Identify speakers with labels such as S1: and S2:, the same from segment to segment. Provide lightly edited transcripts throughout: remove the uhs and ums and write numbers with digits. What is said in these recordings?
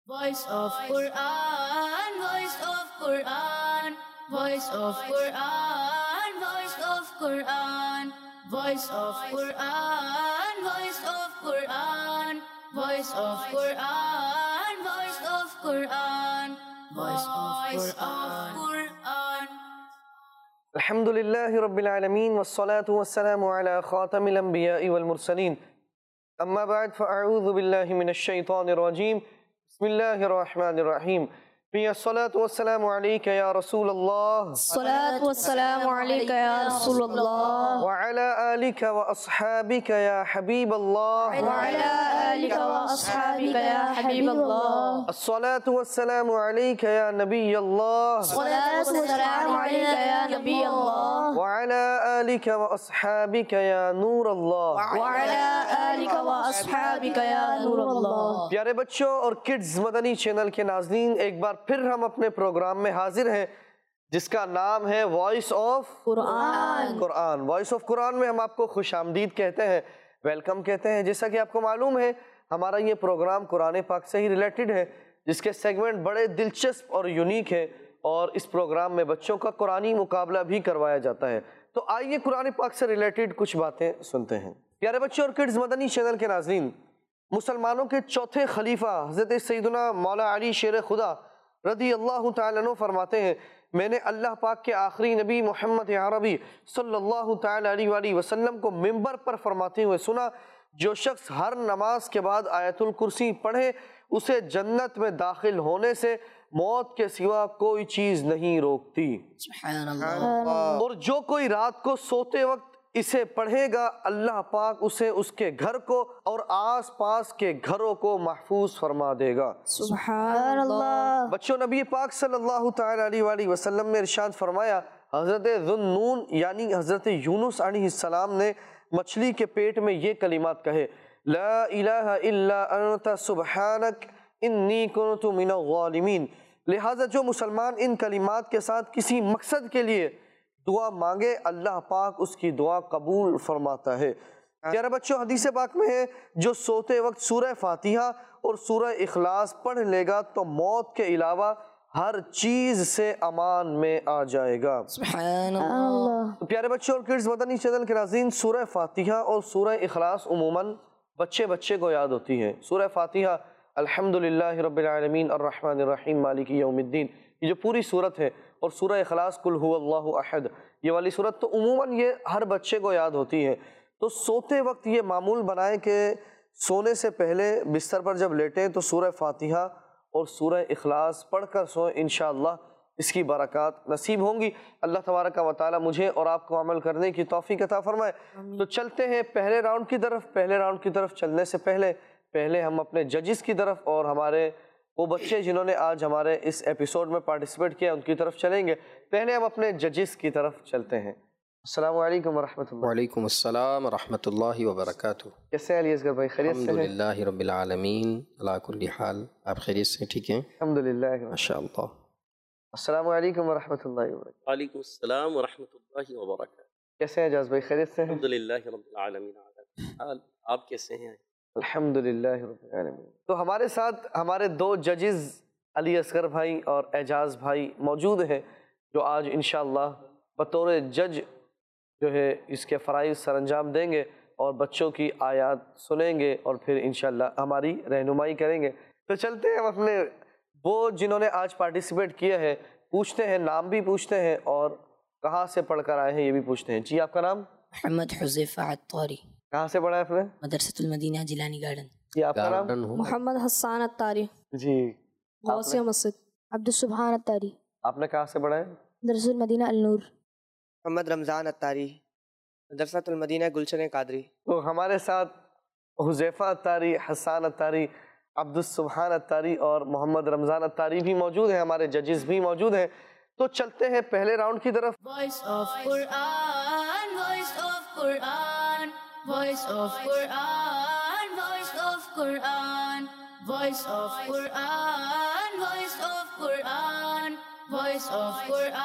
S1: Voice of Quran, voice of Quran, voice of Quran, voice of Quran, voice of Quran, voice of Quran, voice of Quran, voice of Quran, voice of Quran.
S2: Alhamdulillahi Rabbil Alameen wassalatu wassalamu ala khatamil anbiya'i wal mursaleen. Amma ba'd fa'a'udhu billahi minash shaitanir rajeem. Bismillahir rahmanir rahim. Fiya salatu wassalamu alayka ya Rasulallah.
S3: الصلاة والسلام عليك يا رسول الله
S2: Wa ala alika wa ashabika ya Habib Allah.
S3: وعلى آلك وأصحابك يا حبيب الله
S2: As-salatu wassalamu alayka ya Nabiy Allah.
S3: الصلاة والسلام عليك يا نبي الله
S2: Wa ala alika wa ashabika ya Nur Allah.
S3: وعلى آلك وأصحابك يا نور الله.
S2: پیارے بچوں اور کڈز مدنی چینل کے ناظرین، ایک بار پھر ہم اپنے پروگرام میں حاضر ہیں جس کا نام ہے voice of Quran. Voice of Quran میں ہم آپ کو خوش آمدید کہتے ہیں، ویلکم کہتے ہیں. جیسا کہ آپ کو معلوم ہے ہمارا یہ پروگرام قرآن پاک سے ہی ریلیٹڈ ہے، جس کے سیگمنٹ بڑے دلچسپ اور یونیک ہیں، اور اس پروگرام میں بچوں کا قرآنی مقابلہ بھی کروایا جاتا ہے. تو آئیے قرآن پاک سے ریلیٹڈ کچھ باتیں سنتے ہیں. پیارے بچوں اور کڈز مدنی چینل کے ناظرین، مسلمانوں کے چوتھے خلیفہ حضرت سیدنا مولا علی شیر خدا رضی اللہ تعالیٰ عنہ فرماتے ہیں، میں نے اللہ پاک کے آخری نبی محمد عربی صلی اللہ تعالیٰ علیہ وآلہ وسلم کو منبر پر فرماتے ہوئے سنا، جو شخص ہر نماز کے بعد آیت الکرسی پڑھے اسے جنت میں داخل ہونے سے موت کے سوا کوئی چیز نہیں روکتی.
S3: سبحان اللہ.
S2: اور جو کوئی رات کو سوتے وقت اسے پڑھے گا اللہ پاک اسے اس کے گھر کو اور آس پاس کے گھروں کو محفوظ فرما دے گا.
S3: سبحان اللہ.
S2: بچوں، نبی پاک صلی اللہ تعالیٰ علیہ وآلہ وسلم نے ارشاد فرمایا، حضرت ذوالنون یعنی حضرت یونس علیہ السلام نے مچھلی کے پیٹ میں یہ کلمات کہے، لا الہ الا انت سبحانک انی کنت من الظالمین. لہٰذا جو مسلمان ان کلمات کے ساتھ کسی مقصد کے لیے دعا مانگے اللہ پاک اس کی دعا قبول فرماتا ہے. پیارے بچوں، حدیث پاک میں ہے جو سوتے وقت سورہ فاتحہ اور سورہ اخلاص پڑھ لے گا تو موت کے علاوہ ہر چیز سے امان میں آ جائے گا.
S3: سبحان اللہ.
S2: تو پیارے بچوں اور کڈز مدنی چینل کے ناظرین، سورہ فاتحہ اور سورہ اخلاص عموماً بچے کو یاد ہوتی ہے. سورہ فاتحہ الحمدللہ رب العالمین الرحمن الرحیم مالک یوم الدین، یہ جو پوری صورت ہے، اور سورہ اخلاص قل هو اللہ احد، یہ والی صورت تو عموماً یہ ہر بچے کو یاد ہوتی ہے. تو سوتے وقت یہ معمول بنائیں کہ سونے سے پہلے بستر پر جب لیٹیں تو سورہ فاتحہ اور سورہ اخلاص پڑھ کر سوئیں، انشاءاللہ اس کی برکات نصیب ہوں گی. اللہ تبارک و تعالی مجھے اور آپ کو عمل کرنے کی توفیق عطا فرمائے. تو چلتے ہیں پہلے راؤنڈ کی طرف. پہلے راؤنڈ کی طرف چلنے سے پہلے ہم اپنے ججز کی طرف اور ہمارے وہ بچے جنہوں نے آج ہمارے اس ایپیسوڈ میں پارٹیسپیٹ کیا ان کی طرف چلیں گے. پہلے ہم اپنے ججز کی طرف چلتے ہیں. السلام علیکم ورحمۃ اللہ.
S4: وعلیکم السلام ورحمۃ اللہ وبرکاتہ.
S2: کیسے ہیں علی اصغر بھائی؟ خیریت سے ہیں؟
S4: الحمدللہ رب العالمین علی کل حال. آپ خیریت سے ٹھیک ہیں؟
S2: الحمدللہ.
S4: ماشاء اللہ.
S2: السلام علیکم ورحمۃ اللہ وبرکاتہ.
S5: وعلیکم السلام ورحمۃ اللہ وبرکاتہ.
S2: کیسے ہیں اعجاز بھائی؟ خیریت سے ہیں؟
S5: الحمدللہ رب العالمین علی کل حال. آپ کیسے ہیں؟
S2: الحمدللہ رب العالمین. تو ہمارے ساتھ ہمارے دو ججز علی اصغر بھائی اور اعجاز بھائی موجود ہیں جو آج انشاءاللہ بطور جج جو ہے اس کے فرائض سر انجام دیں گے اور بچوں کی آیات سنیں گے اور پھر انشاءاللہ ہماری رہنمائی کریں گے. تو چلتے ہیں ہم اپنے وہ جنہوں نے آج پارٹیسپیٹ کیا ہے پوچھتے ہیں، نام بھی پوچھتے ہیں اور کہاں سے پڑھ کر آئے ہیں یہ بھی پوچھتے ہیں. جی آپ کا نام؟
S3: محمد حذیفہ عطاری.
S2: کہاں سے پڑھا ہے آپ نے؟
S3: مدرسۃ المدینہ جیلانی گارڈن.
S2: جی آپ کا نام؟
S6: محمد حسان الطاری.
S2: جی
S6: غوثیہ مسجد. عبدالسبحان الطاری.
S2: آپ نے کہاں سے پڑھا ہے؟
S6: مدرسۃ المدینہ النور.
S7: محمد رمضان الطاری، مدرسۃ المدینہ گلشن قادری.
S2: تو ہمارے ساتھ حذیفہ الطاری، حسان الطاری، عبدالسبحان الطاری اور محمد رمضان الطاری بھی موجود ہیں، ہمارے ججز بھی موجود ہیں. تو چلتے ہیں پہلے راؤنڈ کی طرف.
S1: Voice of Quran, voice of Quran, voice of Quran, voice of Quran, voice of Quran, voice of Quran, voice of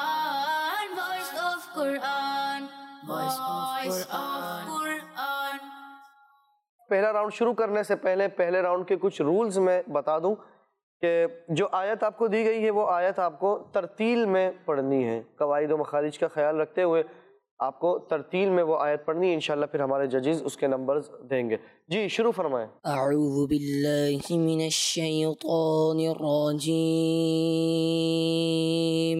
S1: Quran, voice of Quran, voice of Quran.
S2: پہلا راؤنڈ شروع کرنے سے پہلے راؤنڈ کے کچھ رولز میں بتا دوں کہ جو آیت آپ کو دی گئی ہے وہ آیت آپ کو ترتیل میں پڑھنی ہے، قواعد و مخارج کا خیال رکھتے ہوئے آپ کو ترتیل میں وہ آیت پڑھنی ہے، انشاءاللہ پھر ہمارے ججز اس کے نمبرز دیں گے۔ جی شروع فرمائیں۔
S3: اعوذ باللہ من الشیطان الرجیم،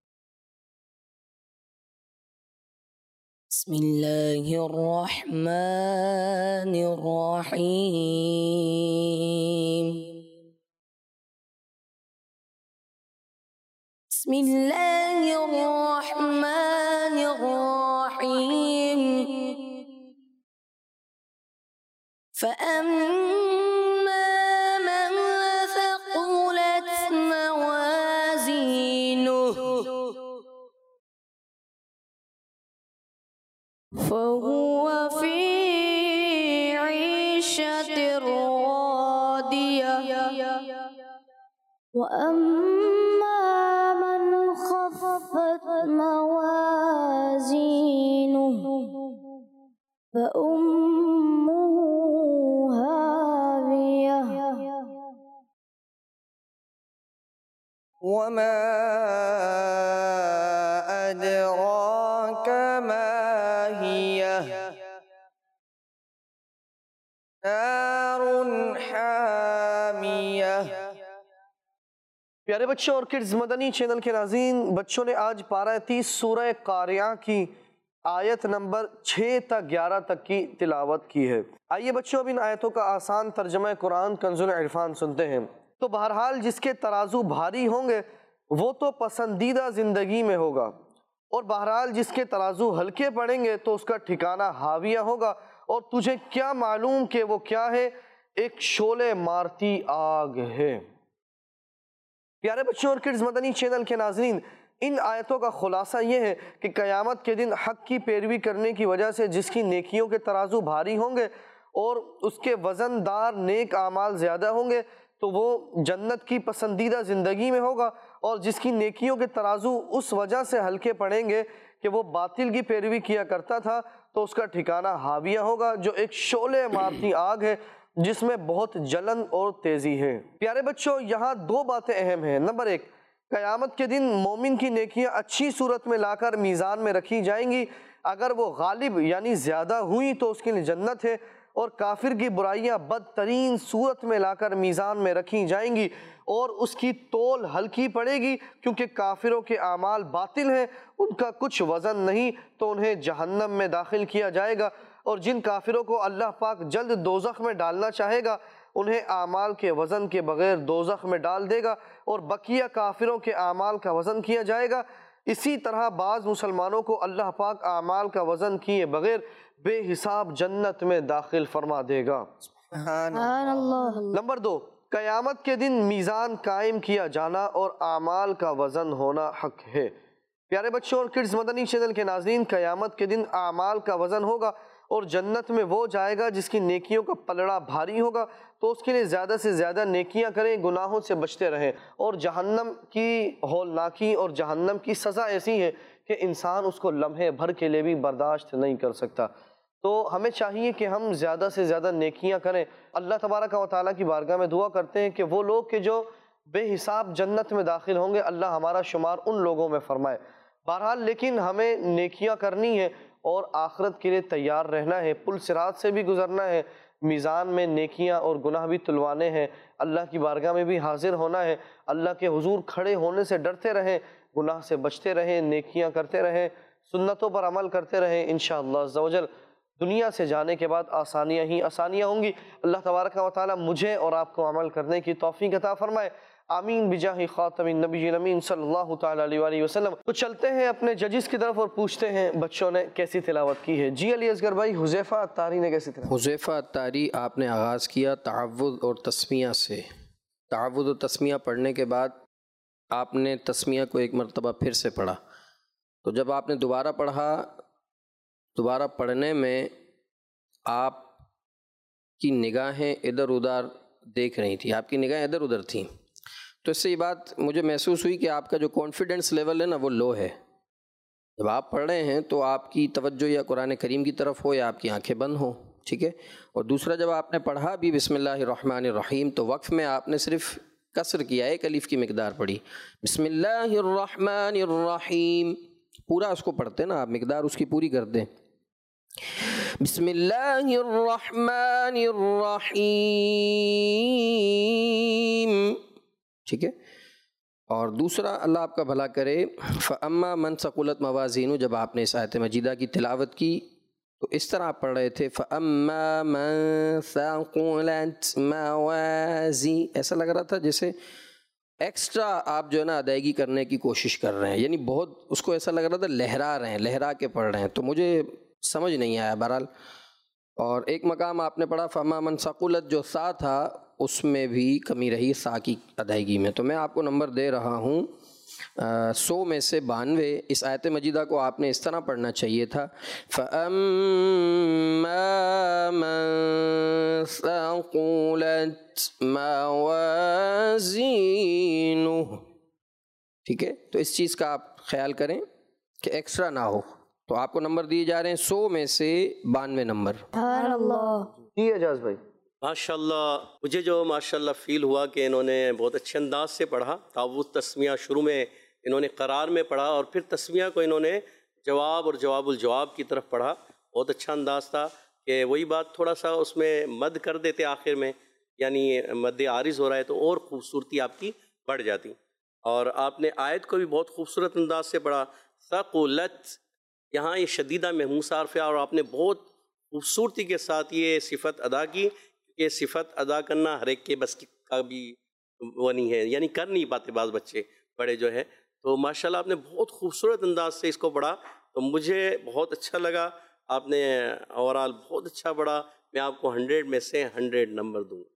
S3: بسم اللہ الرحمن الرحیم، بسم اللہ الرحمن الرحیم، فأما من ثقلت موازينه فهو في عيشة راضية،
S6: وأما من خفت موازينه فأمه هاوية،
S7: وما أدراك ما هي نار حامية۔
S2: پیارے بچوں اور کڈز مدنی چینل کے ناظرین، بچوں نے آج پارہ 30 سورہ قاریہ کی آیت نمبر 6 تا 11 تک کی تلاوت کی ہے۔ آئیے بچوں اب ان آیتوں کا آسان ترجمہ قرآن کنز العرفان سنتے ہیں۔ تو بہرحال جس کے ترازو بھاری ہوں گے وہ تو پسندیدہ زندگی میں ہوگا، اور بہرحال جس کے ترازو ہلکے پڑیں گے تو اس کا ٹھکانہ حاویہ ہوگا، اور تجھے کیا معلوم کہ وہ کیا ہے؟ ایک شعلے مارتی آگ ہے۔ پیارے بچوں اور کڈز مدنی چینل کے ناظرین، ان آیتوں کا خلاصہ یہ ہے کہ قیامت کے دن حق کی پیروی کرنے کی وجہ سے جس کی نیکیوں کے ترازو بھاری ہوں گے اور اس کے وزن دار نیک اعمال زیادہ ہوں گے تو وہ جنت کی پسندیدہ زندگی میں ہوگا، اور جس کی نیکیوں کے ترازو اس وجہ سے ہلکے پڑیں گے کہ وہ باطل کی پیروی کیا کرتا تھا تو اس کا ٹھکانہ حاویہ ہوگا، جو ایک شعلے مارتی آگ ہے جس میں بہت جلن اور تیزی ہے۔ پیارے بچوں یہاں دو باتیں اہم ہیں۔ نمبر 1، قیامت کے دن مومن کی نیکیاں اچھی صورت میں لا کر میزان میں رکھی جائیں گی، اگر وہ غالب یعنی زیادہ ہوئی تو اس کے لیے جنت ہے، اور کافر کی برائیاں بدترین صورت میں لا کر میزان میں رکھی جائیں گی اور اس کی تول ہلکی پڑے گی، کیونکہ کافروں کے اعمال باطل ہیں، ان کا کچھ وزن نہیں، تو انہیں جہنم میں داخل کیا جائے گا، اور جن کافروں کو اللہ پاک جلد دوزخ میں ڈالنا چاہے گا انہیں اعمال کے وزن کے بغیر دوزخ میں ڈال دے گا، اور بقیہ کافروں کے اعمال کا وزن کیا جائے گا۔ اسی طرح بعض مسلمانوں کو اللہ پاک اعمال کا وزن کیے بغیر بے حساب جنت میں داخل فرما دے گا۔
S6: سبحان اللہ۔
S2: نمبر 2، قیامت کے دن میزان قائم کیا جانا اور اعمال کا وزن ہونا حق ہے۔ پیارے بچوں اور کڈز مدنی چینل کے ناظرین، قیامت کے دن اعمال کا وزن ہوگا اور جنت میں وہ جائے گا جس کی نیکیوں کا پلڑا بھاری ہوگا، تو اس کے لیے زیادہ سے زیادہ نیکیاں کریں، گناہوں سے بچتے رہیں، اور جہنم کی ہولناکی اور جہنم کی سزا ایسی ہے کہ انسان اس کو لمحے بھر کے لیے بھی برداشت نہیں کر سکتا۔ تو ہمیں چاہیے کہ ہم زیادہ سے زیادہ نیکیاں کریں۔ اللہ تبارک و تعالیٰ کی بارگاہ میں دعا کرتے ہیں کہ وہ لوگ کہ جو بے حساب جنت میں داخل ہوں گے اللہ ہمارا شمار ان لوگوں میں فرمائے۔ بہرحال لیکن ہمیں نیکیاں کرنی ہے اور آخرت کے لیے تیار رہنا ہے، پل صراط سے بھی گزرنا ہے، میزان میں نیکیاں اور گناہ بھی تلوانے ہیں، اللہ کی بارگاہ میں بھی حاضر ہونا ہے، اللہ کے حضور کھڑے ہونے سے ڈرتے رہیں، گناہ سے بچتے رہیں، نیکیاں کرتے رہیں، سنتوں پر عمل کرتے رہیں، انشاءاللہ عز و جل دنیا سے جانے کے بعد آسانیاں ہی آسانیاں ہوں گی۔ اللہ تبارک و تعالی مجھے اور آپ کو عمل کرنے کی توفیق عطا فرمائے، آمین بجاہ خاتم النبیین امین صلی اللہ تعالی علیہ وآلہ وسلم۔ تو چلتے ہیں اپنے ججز کی طرف اور پوچھتے ہیں بچوں نے کیسی تلاوت کی ہے۔ جی علی اصغر بھائی، حذیفہ الطاری نے کیسی تلاوت؟
S4: حذیفہ الطاری آپ نے آغاز کیا تعوذ اور تسمیہ سے۔ تعوذ و تسمیہ پڑھنے کے بعد آپ نے تسمیہ کو ایک مرتبہ پھر سے پڑھا، تو جب آپ نے دوبارہ پڑھا، دوبارہ پڑھنے میں آپ کی نگاہیں ادھر ادھر دیکھ رہی تھی، آپ کی نگاہیں ادھر ادھر تھیں، تو اس سے یہ بات مجھے محسوس ہوئی کہ آپ کا جو کانفیڈنس لیول ہے نا وہ لو ہے۔ جب آپ پڑھ رہے ہیں تو آپ کی توجہ یا قرآن کریم کی طرف ہو یا آپ کی آنکھیں بند ہوں، ٹھیک ہے۔ اور دوسرا جب آپ نے پڑھا بھی بسم اللہ الرحمن الرحیم تو وقف میں آپ نے صرف کسر کیا، ایک الف کی مقدار پڑھی. بسم اللہ الرحمن الرحیم، پورا اس کو پڑھتے نا آپ، مقدار اس کی پوری کرتے ہیں. بسم اللہ الرحمن الرحیم، ٹھیک ہے. اور دوسرا اللہ آپ کا بھلا کرے، فَأَمَّا مَنْ ثَقُلَتْ مَوَازِينُ، جب آپ نے اس آیت مجیدہ کی تلاوت کی تو اس طرح آپ پڑھ رہے تھے فَأَمَّا مَنْ ثَقُلَتْ مَوَازِينُ، ایسا لگ رہا تھا جیسے ایکسٹرا آپ جو ہے نا ادائیگی کرنے کی کوشش کر رہے ہیں، یعنی بہت اس کو ایسا لگ رہا تھا لہرا رہے ہیں، لہرا کے پڑھ رہے ہیں، تو مجھے سمجھ نہیں آیا بہرحال. اور ایک مقام آپ نے پڑھا فَأَمَّا مَنْ ثَقُلَتْ، جو سا تھا اس میں بھی کمی رہی سا کی ادائیگی میں. تو میں آپ کو نمبر دے رہا ہوں 100 میں سے 92. اس آیت مجیدہ کو آپ نے اس طرح پڑھنا چاہیے تھا فَأَمَّا مَنْ ثَقُلَتْ مَوَازِينُهُ، ٹھیک ہے. تو اس چیز کا آپ خیال کریں کہ ایکسٹرا نہ ہو. تو آپ کو نمبر دیے جا رہے ہیں 100 میں سے 92 نمبر.
S6: سبحان اللہ.
S2: جی اعجاز بھائی.
S5: ماشاءاللہ، مجھے جو ماشاءاللہ فیل ہوا کہ انہوں نے بہت اچھے انداز سے پڑھا. تعوذ تسمیہ شروع میں انہوں نے قرار میں پڑھا اور پھر تسمیہ کو انہوں نے جواب اور جواب الجواب کی طرف پڑھا. بہت اچھا انداز تھا کہ وہی بات تھوڑا سا اس میں مد کر دیتے آخر میں، یعنی مد عارض ہو رہا ہے تو اور خوبصورتی آپ کی بڑھ جاتی. اور آپ نے آیت کو بھی بہت خوبصورت انداز سے پڑھا. ثقلت، یہاں یہ شدیدہ محموس حرف ہے اور آپ نے بہت خوبصورتی کے ساتھ یہ صفت ادا کی. یہ صفت ادا کرنا ہر ایک کے بس کا بھی وہ نہیں ہے، یعنی کر نہیں پاتے بعض بچے بڑے جو ہے. تو ماشاءاللہ آپ نے بہت خوبصورت انداز سے اس کو پڑھا، تو مجھے بہت اچھا لگا. آپ نے اوورال بہت اچھا پڑھا. میں آپ کو 100 میں سے 100 نمبر دوں گا.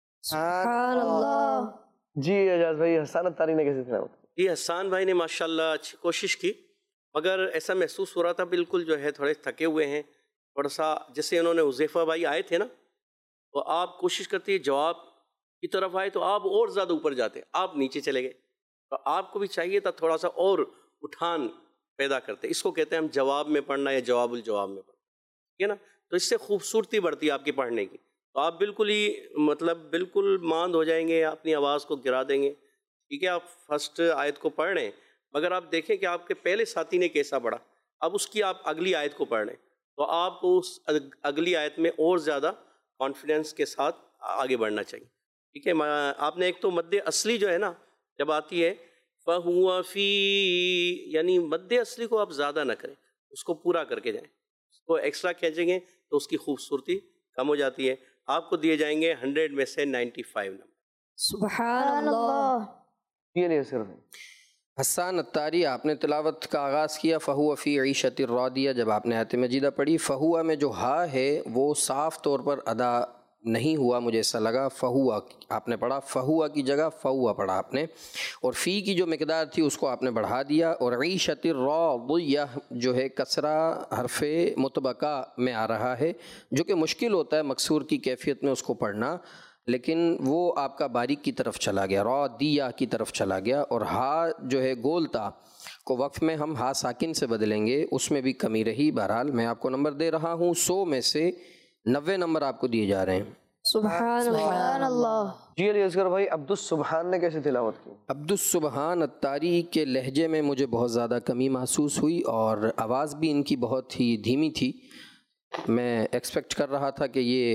S6: سبحان اللہ.
S2: جی اعجاز بھائی، حسان الطاری نے کیسے تلاوت کی؟
S5: جی حسان بھائی نے ماشاءاللہ اچھی کوشش کی، مگر ایسا محسوس ہو رہا تھا بالکل جو ہے تھوڑے تھکے ہوئے ہیں تھوڑا سا. جیسے انہوں نے حذیفہ بھائی آئے تھے نا، تو آپ کوشش کرتے جواب کی طرف آئے تو آپ اور زیادہ اوپر جاتے، آپ نیچے چلے گئے. تو آپ کو بھی چاہیے تھا تھوڑا سا اور اٹھان پیدا کرتے. اس کو کہتے ہیں ہم جواب میں پڑھنا یا جواب الجواب میں پڑھنا، ٹھیک ہے نا. تو اس سے خوبصورتی بڑھتی ہے آپ کی پڑھنے کی. تو آپ بالکل ہی مطلب بالکل ماند ہو جائیں گے، اپنی آواز کو گرا دیں گے. ٹھیک ہے، آپ فرسٹ آیت کو پڑھ رہے ہیں مگر آپ دیکھیں کہ آپ کے پہلے ساتھی نے کیسا پڑھا. اب اس کی آپ اگلی آیت کو پڑھ رہے ہیں تو آپ اس اگلی آیت میں اور زیادہ کانفیڈنس کے ساتھ آگے بڑھنا چاہیے. ٹھیک ہے، آپ نے ایک تو مد اصلی جو ہے نا جب آتی ہے فَهُوَ فِي، یعنی مد اصلی کو آپ زیادہ نہ کریں، اس کو پورا کر کے جائیں. اس کو ایکسٹرا کھینچیں گے تو اس کی خوبصورتی کم ہو جاتی ہے. آپ کو دیے جائیں گے 100 میں سے 95 نمبر.
S6: سبحان اللہ.
S2: یہ نہیں سر.
S4: حسان الطاری، آپ نے تلاوت کا آغاز کیا فَهُوَ فِي عِيشَةٍ رَاضِيَةٍ. جب آپ نے آیت مجیدہ پڑھی فَهُوَ میں جو ہا ہے وہ صاف طور پر ادا نہیں ہوا، مجھے ایسا لگا. فَهُوَ آپ نے پڑھا، فَهُوَ کی جگہ فَوَّ پڑھا آپ نے، اور فی کی جو مقدار تھی اس کو آپ نے بڑھا دیا. اور عِيشَةٍ رَاضِيَةٍ جو ہے کسرہ حرف مطبقہ میں آ رہا ہے، جو کہ مشکل ہوتا ہے مکسور کی کیفیت میں اس کو پڑھنا، لیکن وہ آپ کا باریک کی طرف چلا گیا، رَاضِيَةٍ کی طرف چلا گیا. اور ہا جو ہے گولتا کو وقف میں ہم ہا ساکن سے بدلیں گے، اس میں بھی کمی رہی. بہرحال میں آپ کو نمبر دے رہا ہوں 100 میں سے 90 نمبر آپ کو دیے جا رہے ہیں.
S6: سبحان اللہ.
S2: جی علی اصغر بھائی، عبد السبحان نے کیسے تلاوت کی؟
S4: عبد السبحان الطاری کے لہجے میں مجھے بہت زیادہ کمی محسوس ہوئی اور آواز بھی ان کی بہت ہی دھیمی تھی. میں ایکسپیکٹ کر رہا تھا کہ یہ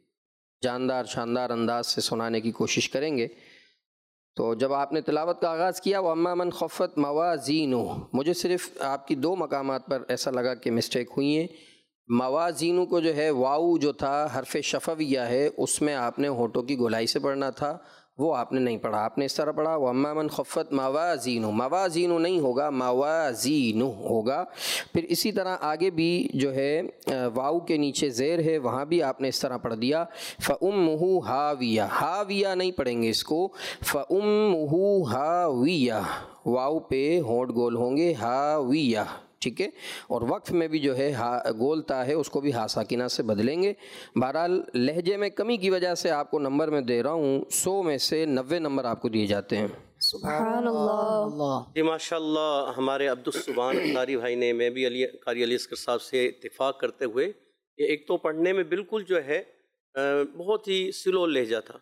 S4: جاندار شاندار انداز سے سنانے کی کوشش کریں گے. تو جب آپ نے تلاوت کا آغاز کیا وَأَمَّا مَنْ خَفَّتْ مَوَازِينُهُ، مجھے صرف آپ کی 2 مقامات پر ایسا لگا کہ مسٹیک ہوئی ہیں. موازینو کو جو ہے واؤ جو تھا حرف شفویہ ہے، اس میں آپ نے ہونٹوں کی گولائی سے پڑھنا تھا، وہ آپ نے نہیں پڑھا. آپ نے اس طرح پڑھا وَأَمَّا مَنْ خَفَّتْ مَوَازِينُهُ. موازینو نہیں ہوگا، موازینو ہوگا. پھر اسی طرح آگے بھی جو ہے واؤ کے نیچے زیر ہے، وہاں بھی آپ نے اس طرح پڑھ دیا فَأُمُّهُ هَاوِيَةٌ. ہاویہ نہیں پڑھیں گے اس کو، فَأُمُّهُ هَاوِيَةٌ، واؤ پہ ہونٹ گول ہوں گے، ہاویہ. ٹھیک ہے، اور وقف میں بھی جو ہے گولتا ہے اس کو بھی ہا ساکنہ سے بدلیں گے. بہرحال لہجے میں کمی کی وجہ سے آپ کو نمبر میں دے رہا ہوں 100 میں سے 90 نمبر آپ کو دیے جاتے ہیں.
S6: سبحان اللہ.
S5: جی ماشاءاللہ، ہمارے عبد السبحان الطاری بھائی نے، میں بھی قاری علی اصغر صاحب سے اتفاق کرتے ہوئے، یہ ایک تو پڑھنے میں بالکل جو ہے بہت ہی سلو لہجہ تھا،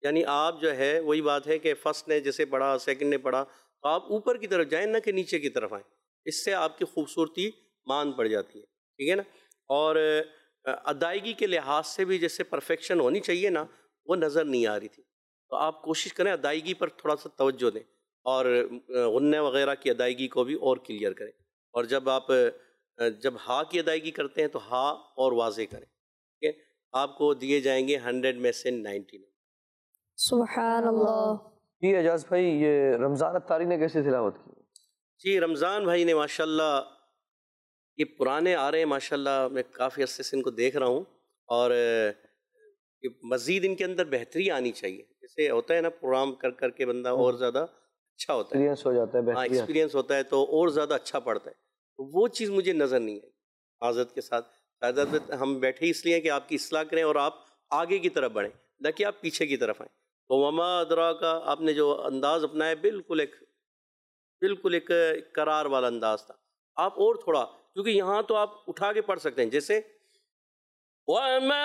S5: یعنی آپ جو ہے وہی بات ہے کہ فرسٹ نے جیسے پڑھا، سیکنڈ نے پڑھا، تو آپ اوپر کی طرف جائیں نہ کہ نیچے کی طرف آئیں، اس سے آپ کی خوبصورتی مان پڑ جاتی ہے، ٹھیک ہے نا. اور ادائیگی کے لحاظ سے بھی جیسے پرفیکشن ہونی چاہیے نا، وہ نظر نہیں آ رہی تھی. تو آپ کوشش کریں ادائیگی پر تھوڑا سا توجہ دیں، اور غنّے وغیرہ کی ادائیگی کو بھی اور کلیئر کریں. اور جب ہا کی ادائیگی کرتے ہیں تو ہا اور واضح کریں، ٹھیک ہے. آپ کو دیے جائیں گے 100 میں سے 90.
S6: سبحان اللہ.
S2: جی اعجاز بھائی، یہ رمضان الطاری نے کیسے تلاوت کی؟
S5: جی رمضان بھائی نے ماشاءاللہ، یہ پرانے آ رہے ہیں ماشاءاللہ، میں کافی عرصے سے ان کو دیکھ رہا ہوں، اور مزید ان کے اندر بہتری آنی چاہیے. جیسے ہوتا ہے نا پروگرام کر کر کے بندہ اور زیادہ اچھا ہوتا ہے،
S2: ایکسپیرینس ہو جاتا ہے،
S5: ہاں
S2: بہتری
S5: ایکسپیرینس ہوتا ہے تو اور زیادہ اچھا پڑتا ہے. تو وہ چیز مجھے نظر نہیں آئی حضرت کے ساتھ. حضرت ہم بیٹھے اس لیے کہ آپ کی اصلاح کریں اور آپ آگے کی طرف بڑھیں، نہ کہ آپ پیچھے کی طرف آئیں. تو وما ادرا کا آپ نے جو انداز اپنایا بالکل ایک قرار والا انداز تھا. آپ اور تھوڑا، کیونکہ یہاں تو آپ اٹھا کے پڑھ سکتے ہیں، جیسے وما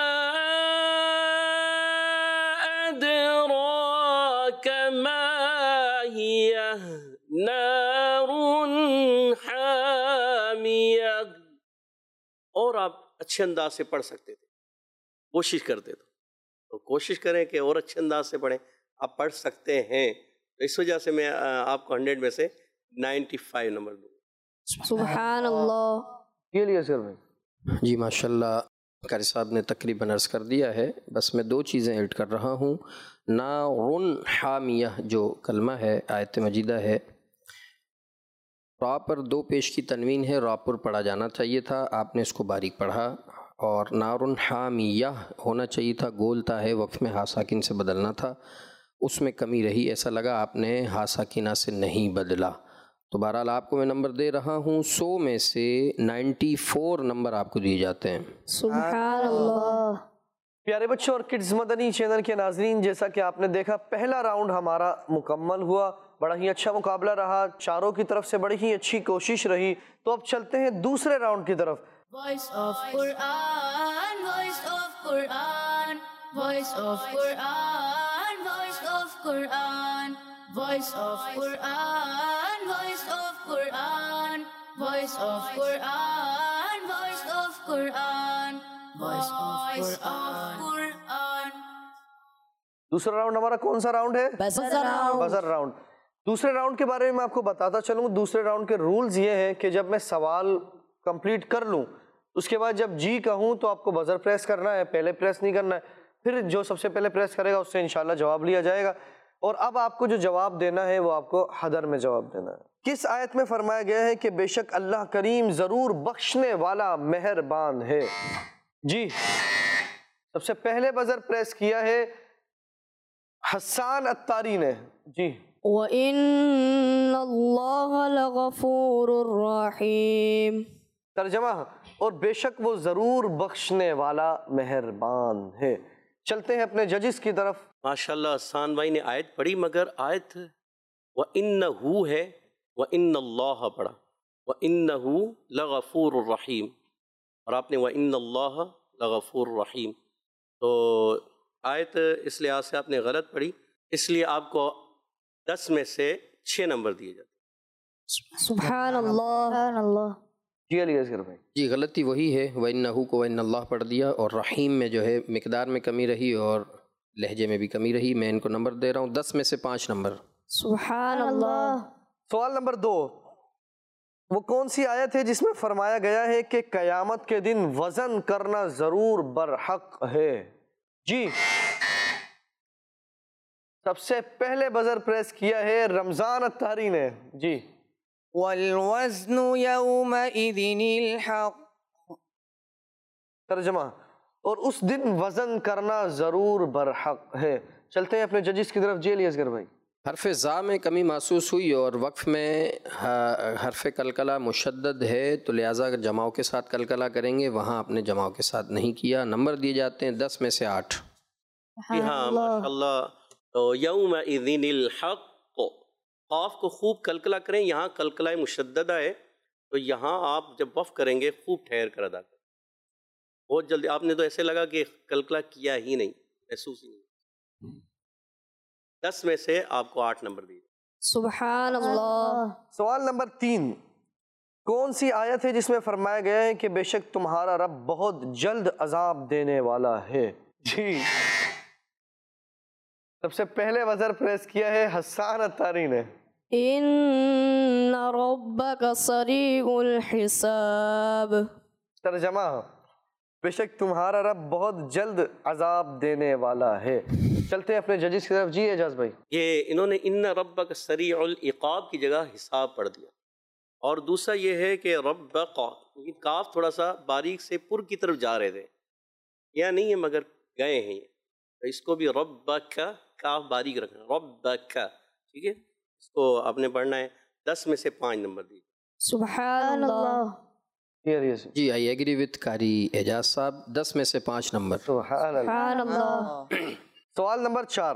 S5: ادراک ما ہی نار حامیہ، اور آپ اچھے انداز سے پڑھ سکتے تھے، کوشش کرتے تو کوشش کریں کہ اور اچھے انداز سے پڑھیں. آپ پڑھ سکتے ہیں، تو اس وجہ سے میں آپ کو 100 میں سے 95 نمبر دوں.
S6: سبحان اللہ.
S2: یہ لیے سر بھائی.
S4: جی ماشاءاللہ قاری صاحب نے تقریباً عرض کر دیا ہے. بس میں 2 چیزیں ایڈ کر رہا ہوں. نارن حامیہ جو کلمہ ہے، آیت مجیدہ ہے، را پر 2 پیش کی تنوین ہے، را پر پڑھا جانا چاہیے تھا، آپ نے اس کو باریک پڑھا. اور نارن حامیہ ہونا چاہیے تھا، گول تا ہے وقف میں ہا ساکن سے بدلنا تھا، اس میں کمی رہی، ایسا لگا آپ نے ہا ساکنہ سے نہیں بدلا. تو بہرحال آپ کو میں نمبر دے رہا ہوں، 100 میں سے 94 نمبر آپ کو دیے جاتے ہیں.
S6: سبحان اللہ.
S2: پیارے بچوں اور کڈز مدنی چینل کے ناظرین، جیسا کہ آپ نے دیکھا پہلا راؤنڈ ہمارا مکمل ہوا، بڑا ہی اچھا مقابلہ رہا، چاروں کی طرف سے بڑی ہی اچھی کوشش رہی. تو اب چلتے ہیں دوسرے راؤنڈ کی طرف.
S1: Voice of Quran, voice of Quran, voice of Quran, voice of Quran, voice of Quran, voice of Quran, voice of Quran, voice of Quran, voice of Quran.
S2: دوسرا راؤنڈ ہمارا کون سا راؤنڈ ہے؟ Buzzer round. دوسرے round کے بارے میں آپ کو بتاتا چلوں. دوسرے راؤنڈ کے رولز یہ ہیں کہ جب میں سوال کمپلیٹ کر لوں، اس کے بعد جب جی کہوں تو آپ کو بزر پریس کرنا ہے، پہلے پریس نہیں کرنا ہے. پھر جو سب سے پہلے پریس کرے گا اس سے انشاءاللہ جواب لیا جائے گا. اور اب آپ کو جو جواب دینا ہے وہ آپ کو حدر میں جواب دینا ہے. کس آیت میں فرمایا گیا ہے کہ بے شک اللہ کریم ضرور بخشنے والا مہربان ہے؟ جی سب سے پہلے بزر پریس کیا ہے حسان الطاری نے. جی
S6: وَإِنَّ اللَّهَ لَغَفُورٌ رَحِيمٌ.
S2: ترجمہ، اور بے شک وہ ضرور بخشنے والا مہربان ہے. چلتے ہیں اپنے ججز کی طرف.
S5: ماشاءاللہ حسان بھائی نے آیت پڑھی، مگر آیت وَإِنَّهُ ہے، وَإِنَّ اللَّهَ پڑھا، وَإِنَّهُ لَغَفُورٌ رَحِيمٌ، اور آپ نے وَإِنَّ اللَّهَ لَغَفُورٌ رَحِيمٌ. تو آیت اس لحاظ سے آپ نے غلط پڑھی، اس لیے آپ کو 10 میں سے 6 نمبر دیے جاتے ہیں.
S6: سبحان اللہ. سبحان اللہ.
S2: جی علی اصغر بھائی.
S4: جی غلطی وہی ہے، وَإِنَّهُ کو وَإِنَّ اللَّهَ پڑھ دیا، اور رحیم میں جو ہے مقدار میں کمی رہی اور لہجے میں بھی کمی رہی. میں ان کو نمبر دے رہا ہوں 10 میں سے 5 نمبر.
S6: سبحان اللہ.
S2: سوال نمبر 2، وہ کون سی آیت ہے جس میں فرمایا گیا ہے کہ قیامت کے دن وزن کرنا ضرور برحق ہے؟ جی سب سے پہلے بزر پریس کیا ہے رمضان الطاری نے. جی
S7: والوزن يومئذ الحق.
S2: ترجمہ، اور اس دن وزن کرنا ضرور برحق ہے. چلتے ہیں اپنے ججز کی طرف. جی علی اصغر بھائی.
S4: حرف زا میں کمی محسوس ہوئی اور وقف میں حرف قلقلہ مشدد ہے، تو لہٰذا اگر جماؤں کے ساتھ قلقلہ کریں گے، وہاں اپنے جماؤں کے ساتھ نہیں کیا. نمبر دیے جاتے ہیں 10 میں سے 8.
S5: جی ہاں ماشاءاللہ. تو یومئذ الحق، قاف کو خوب قلقلہ کریں. یہاں قلقلہ مشددہ ہے، تو یہاں آپ جب وقف کریں گے خوب ٹھہر کر ادا کریں. بہت جلدی آپ نے تو ایسے لگا کہ قلقلہ کیا ہی نہیں، محسوس ہی نہیں. 10 میں سے آپ کو 8 نمبر دیے۔
S6: سبحان اللہ۔
S2: سوال نمبر 3، کون سی آیت ہے جس میں فرمایا گیا ہے کہ بے شک تمہارا رب بہت جلد عذاب دینے والا ہے؟ جی، سب سے پہلے بزر پریس کیا ہے حسان اتاری نے۔
S6: ان ربک سریع الحساب۔
S2: ترجمہ، بے شک تمہارا رب بہت جلد عذاب دینے والا ہے۔ چلتے ہیں اپنے ججز کی طرف۔ جی اعجاز بھائی۔
S5: یہ انہوں نے ان ربک سریع العقاب کی جگہ حساب پڑھ دیا، اور دوسرا یہ ہے کہ ربک، یہ کاف تھوڑا سا باریک سے پر کی طرف جا رہے تھے، یا نہیں ہے مگر گئے ہیں یہ، تو اس کو بھی ربک، کاف باریک رکھنا، ربک، ٹھیک ہے؟ اس کو آپ نے پڑھنا ہے۔ 10 میں سے 5 نمبر دیجیے۔
S6: سبحان اللہ۔
S4: جی آئی ایگری وتھ قاری اعجاز صاحب، 10 میں سے 5 نمبر۔
S2: سبحان اللہ۔
S6: سبحان اللہ۔
S2: سوال نمبر 4،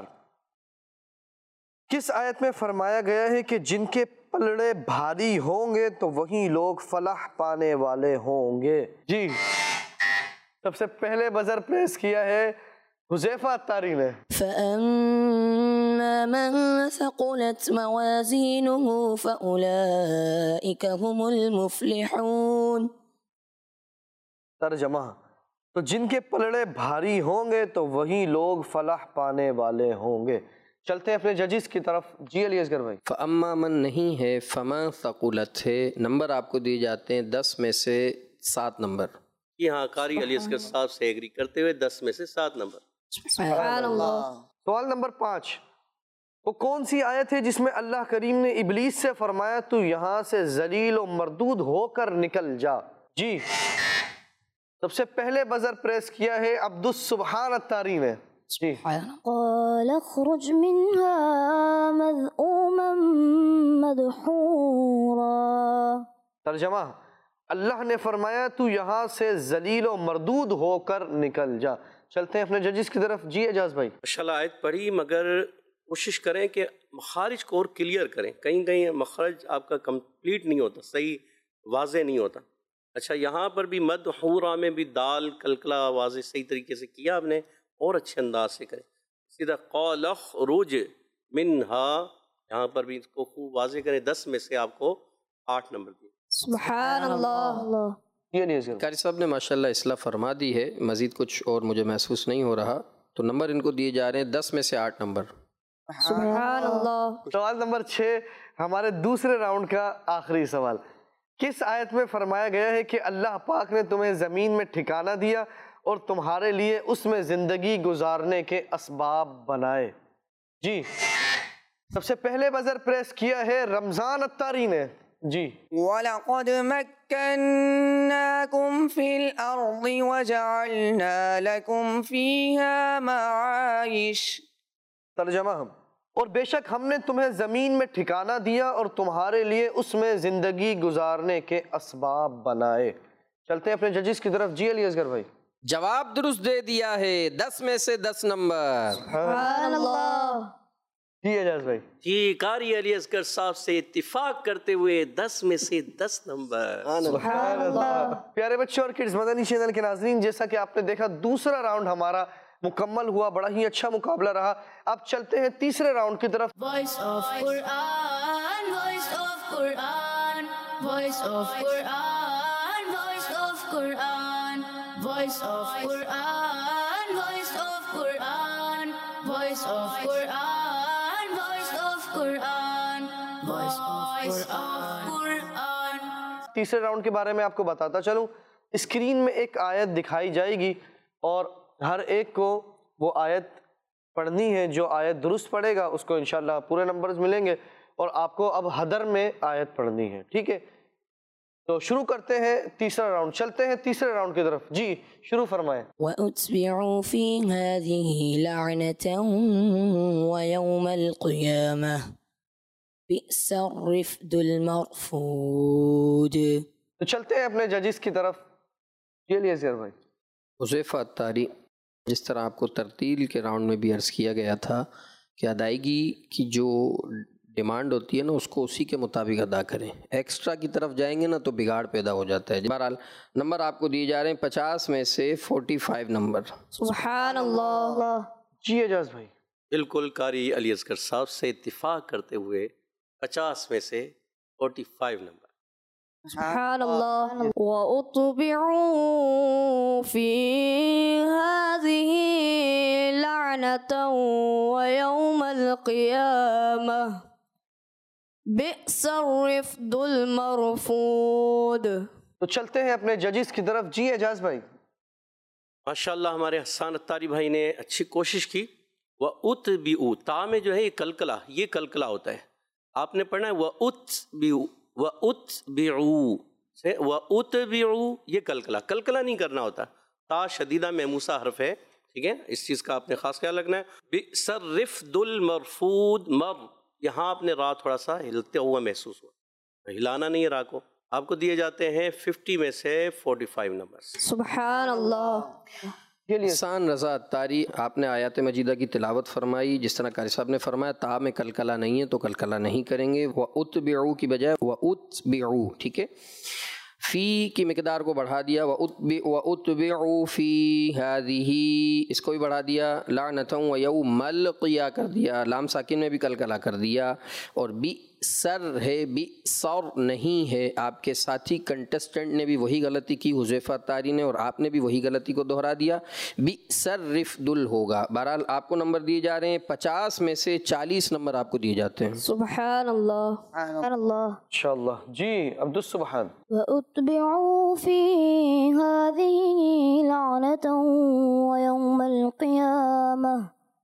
S2: کس آیت میں فرمایا گیا ہے کہ جن کے پلڑے بھاری ہوں گے تو وہی لوگ فلاح پانے والے ہوں گے؟ جی، سب سے پہلے بزر پریس کیا ہے حذیفہ اتاری نے۔
S6: فَأَمَّا مَنْ ثَقُلَتْ مَوَازِينُهُ فَأُولَئِكَ هُمُ الْمُفْلِحُونَ۔
S2: ترجمہ، تو جن کے پلڑے بھاری ہوں گے تو وہی لوگ فلاح پانے والے ہوں گے۔ چلتے ہیں اپنے ججز کی طرف۔ جی علی اصغر بھائی۔
S4: فَأَمَّا مَن نہیں ہے، فَمَا ثَقُلَتْ ہے، نمبر آپ کو دیے جاتے ہیں 10 میں سے 7 نمبر۔
S5: جی ہاں، قاری علی اصغر صاحب سے ایگری کرتے ہوئے 10 میں سے 7 نمبر۔
S6: سبحان اللہ۔
S2: سوال نمبر 5، وہ کون سی آیت ہے جس میں اللہ کریم نے ابلیس سے فرمایا تو یہاں سے ذلیل و مردود ہو کر نکل جا؟ جی، سب سے پہلے بزر پریس کیا ہے عبدالسبحان اتاری نے۔ جی،
S6: قال اخرج منها مذءوما مدحورا۔
S2: ترجمہ، اللہ نے فرمایا تو یہاں سے ذلیل و مردود ہو کر نکل جا۔ چلتے ہیں اپنے ججز کی طرف۔ جی اعجاز بھائی۔
S5: ماشاءاللہ آیت پڑھی، مگر کوشش کریں کہ مخارج کو اور کلیئر کریں، کہیں کہیں مخرج آپ کا کمپلیٹ نہیں ہوتا، صحیح واضح نہیں ہوتا۔ اچھا، یہاں پر بھی مدحورا میں بھی دال کلکلا واضح صحیح طریقے سے کیا آپ نے، اور اچھے انداز سے کریں۔ سیدھا قال اخرج منہا، یہاں پر بھی اس کو خوب واضح کریں۔ 10 میں سے آپ کو 8 نمبر دیے۔
S6: سبحان اللہ۔
S2: جی علی اصغر۔
S4: قاری صاحب نے ماشاءاللہ اصلاح فرما دی ہے، مزید کچھ اور مجھے محسوس نہیں ہو رہا، تو نمبر ان کو دیے جا رہے ہیں 10 میں سے 8 نمبر۔
S6: سبحان اللہ۔
S2: سوال نمبر 6، ہمارے دوسرے راؤنڈ کا آخری سوال، کس آیت میں فرمایا گیا ہے کہ اللہ پاک نے تمہیں زمین میں ٹھکانہ دیا اور تمہارے لیے اس میں زندگی گزارنے کے اسباب بنائے؟ جی، سب سے پہلے بزر پریس کیا ہے رمضان اتاری نے۔ جی،
S7: وَلَقَدْ مَكَّنَّاكُمْ فِي الْأَرْضِ وَجَعَلْنَا لَكُمْ فِيهَا مَعَايِشَ۔
S2: ترجمہ، اور بے شک ہم نے تمہیں زمین میں ٹھکانہ دیا اور تمہارے لیے اس میں زندگی گزارنے کے اسباب بنائے۔ چلتے ہیں اپنے ججز کی طرف۔ جی علی اصغر بھائی۔
S4: جواب درست دے دیا ہے، 10 میں سے 10 نمبر۔
S6: سبحان اللہ۔
S2: جی اعجاز بھائی۔
S5: جی، قاری علی اصغر صاحب سے اتفاق کرتے ہوئے 10 میں سے 10 نمبر۔
S2: سبحان اللہ۔ پیارے بچوں اور کڈز مدنی چینل کے ناظرین، جیسا کہ آپ نے دیکھا دوسرا راؤنڈ ہمارا مکمل ہوا، بڑا ہی اچھا مقابلہ رہا۔ اب چلتے ہیں تیسرے راؤنڈ کی طرف۔
S1: Voice of Quran, voice of Quran, voice of Quran, voice of Quran, voice of Quran, voice of Quran, voice of Quran, voice of Quran, voice of Quran.
S2: تیسرے راؤنڈ کے بارے میں آپ کو بتاتا چلوں، اسکرین میں ایک آیت دکھائی جائے گی اور ہر ایک کو وہ آیت پڑھنی ہے، جو آیت درست پڑھے گا اس کو انشاءاللہ پورے نمبرز ملیں گے، اور آپ کو اب حدر میں آیت پڑھنی ہے، ٹھیک ہے؟ تو شروع کرتے ہیں تیسرا راؤنڈ۔ چلتے ہیں تیسرے راؤنڈ کی طرف۔ جی شروع فرمائیں۔
S6: وَأُتْبِعُوا فِي هَذِهِ لَعْنَةً وَيَوْمَ الْقِيَامَةِ بِئْسَ الرِّفْدُ الْمَرْفُودُ۔
S2: تو چلتے ہیں اپنے ججز کی طرف۔ جی علی اصغر بھائی۔
S4: حذیفہ اتاری، جس طرح آپ کو ترتیل کے راؤنڈ میں بھی عرض کیا گیا تھا کہ ادائیگی کی جو ڈیمانڈ ہوتی ہے نا اس کو اسی کے مطابق ادا کریں، ایکسٹرا کی طرف جائیں گے نا تو بگاڑ پیدا ہو جاتا ہے۔ بہرحال نمبر آپ کو دیے جا رہے ہیں 50 میں سے 45 نمبر۔
S6: سبحان اللہ۔
S2: جی اعجاز بھائی۔
S5: بالکل قاری علی اصغر صاحب سے اتفاق کرتے ہوئے 50 میں سے 45 نمبر.
S3: سبحان اللہ. وَأُتْبِعُوا فِي هَذِهِ لَعْنَةً وَيَوْمَ الْقِيَامَةِ بِئْسَ الرِّفْدُ الْمَرْفُودُ.
S2: تو چلتے ہیں اپنے ججز کی طرف. جی اعجاز بھائی.
S5: ماشاءاللہ ہمارے حسان اتاری بھائی نے اچھی کوشش کی. وَأُتْبِعُوا تا میں جو ہے یہ کلکلا، یہ کلکلا ہوتا ہے. آپ نے پڑھنا ہے وَأُتْبِعُوا، وَأُتْبِعُوا سے وَأُتْبِعُوا، یہ کلکلا نہیں کرنا ہوتا. تا شدیدہ محموسہ حرف ہے، ٹھیک ہے، اس چیز کا آپ نے خاص خیال رکھنا ہے. بِئْسَ الرِّفْدُ الْمَرْفُودُ، مر یہاں آپ نے را تھوڑا سا ہلتے ہوا محسوس ہوا، ہلانا نہیں ہے را کو. آپ کو دیے جاتے ہیں 50 میں سے 45 نمبر.
S3: سبحان اللہ.
S4: احسان رضا اتاری، آپ نے آیات مجیدہ کی تلاوت فرمائی. جس طرح قاری صاحب نے فرمایا تا میں کلکلا نہیں ہے تو کلکلا نہیں کریں گے. وَأُتْبِعُوا کی بجائے وَأُتْبِعُوا، ٹھیک ہے. فی کی مقدار کو بڑھا دیا. وَأُتْبِعُوا فِي هَذِهِ، اس کو بھی بڑھا دیا. لَعْنَةً وَيَوْمَ الْقِيَامَةِ کر دیا. لام ساکن میں بھی کلکلا کر دیا. اور سر ہے، سر نہیں ہے. آپ کے ساتھی کنٹسٹنٹ نے بھی وہی غلطی کی، حذیفہ اتاری نے، اور آپ نے بھی وہی غلطی کو دہرا دیا. سر رفدل ہوگا. بہرحال آپ کو نمبر دیے جا رہے ہیں 50 میں سے 40 نمبر آپ کو دیے جاتے ہیں.
S3: سبحان اللہ. سبحان اللہ.
S2: انشاءاللہ. جی عبدالسبحان.
S1: وَأُتْبِعُوا فِي هَذِهِ لَعْنَةً وَيَوْمَ الْقِيَامَةِ